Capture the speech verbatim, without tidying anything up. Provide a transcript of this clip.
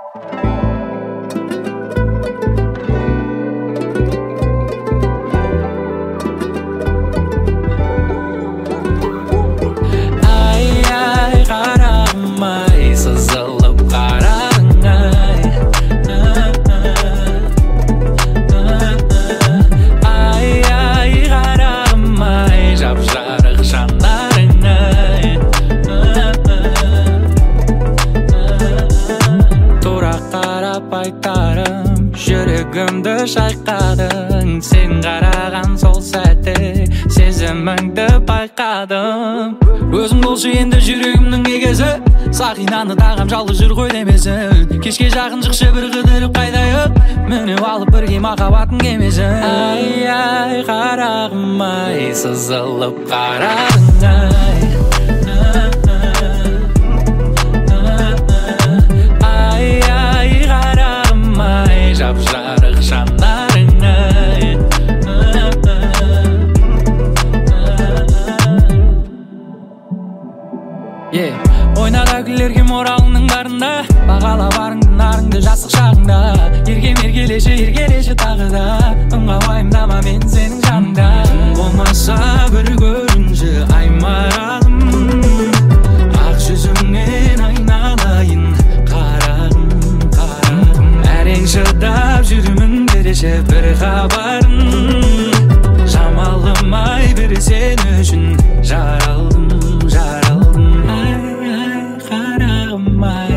Жүрегімді шайқадың, сен қараған сол сәтте сезіміңді байқадым. Өзің болшы енді жүрегімнің егесі, сақинаны тағам жалғыз жүр ғой демесін. Кешке жақын шықшы бір қыдырып қайдайық, мініп алып бірге махаббаттың кемесін. Ай ай қарағым ай, сызылып қарадың ай. Жап-жарық жанарың ай. Ойнада күлерге моралыңның барында, бағала барыңды нарыңды жастық шағыңда. Еркем еркелеші еркелеші тағы да, ұнға уайымдама мен сенің жаныңда. Болмаса бір көрінші ай маралым, ақ жүзіңнен айналайын қарағым қарағым. Әрең шыдап жүрмін береше бір хабарын, жамалым ай бір сен үшін жаралдым жаралдым. Ай ай қарағым ай.